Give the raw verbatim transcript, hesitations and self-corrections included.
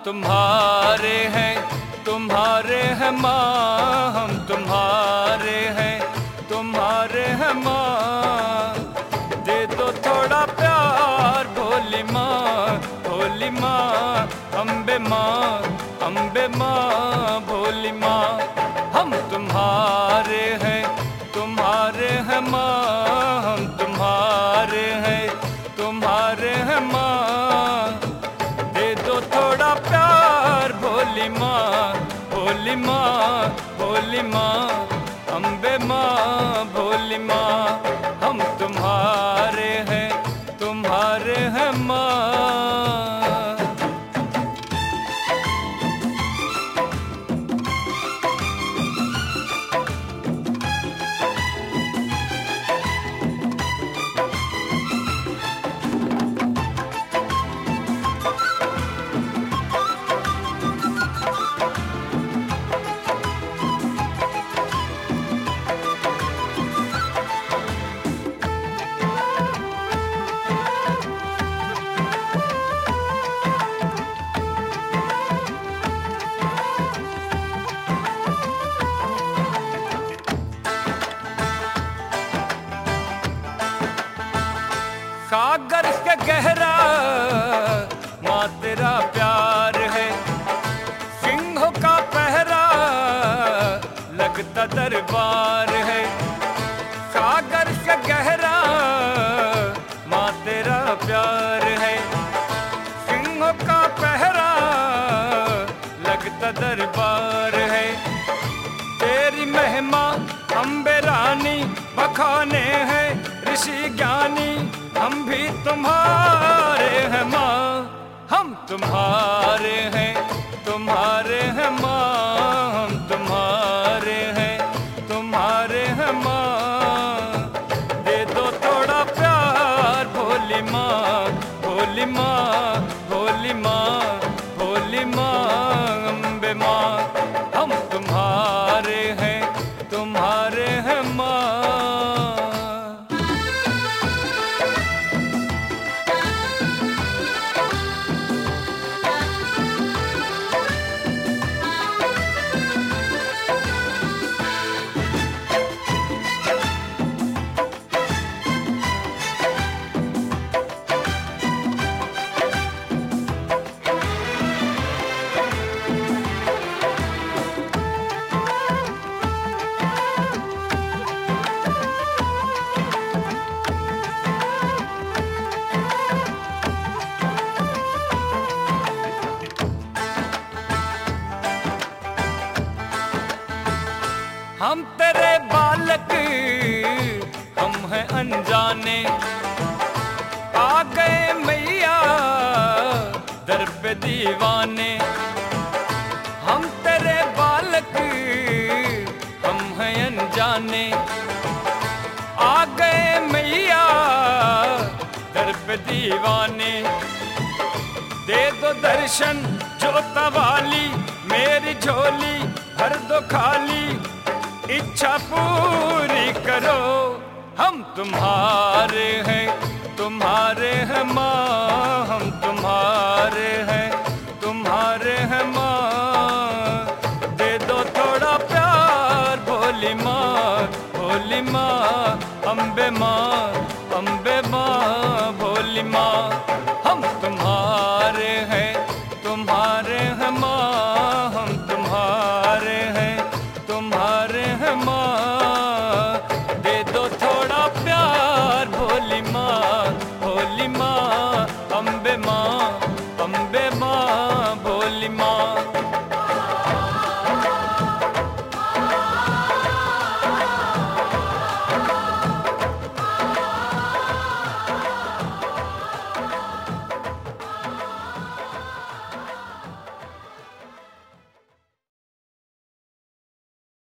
तुम्हारे हैं, तुम्हारे हैं माँ, हम तुम्हारे हैं, तुम्हारे हैं माँ। दे दो थोड़ा प्यार भोली माँ, भोली माँ, अम्बे माँ, अम्बे माँ, भोली माँ। हम तुम्हारे हैं, तुम्हारे हैं माँ, हम तुम्हारे हैं, तुम्हारे हैं माँ। दे दो थोड़ा प्यार भोली माँ, भोली माँ, भोली माँ, अम्बे माँ, भोली माँ। हम तुम्हारे हैं, तुम्हारे हैं माँ। सागर के गहरा माँ तेरा प्यार है, सिंहों का पहरा लगता दरबार है। सागर के गहरा माँ तेरा प्यार है, सिंहों का पहरा लगता दरबार है। तेरी महिमा अम्बे रानी बखाने हैं ऋषि ज्ञानी, हम भी तुम्हारे हैं माँ। हम तुम्हारे हैं, तुम्हारे हैं माँ, हम तुम्हारे हैं, तुम्हारे हैं माँ। दे दो थोड़ा प्यार भोली माँ, भोली माँ, भोली माँ, भोली माँ, अम्बे माँ। हम तुम्हारे हैं, तुम्हारे हैं माँ। हम तेरे बालक, हम हैं अनजाने, आ गए मैया दर पे दीवाने। हम तेरे बालक, हम हैं अनजाने, आ गए मैया दर पे दीवाने। दे दो दर्शन जोता वाली, मेरी झोली भर दो खाली, इच्छा पूरी करो। हम तुम्हारे हैं, तुम्हारे हैं माँ, हम तुम्हारे हैं, तुम्हारे हैं माँ। दे दो थोड़ा प्यार भोली माँ, भोली माँ, अम्बे माँ,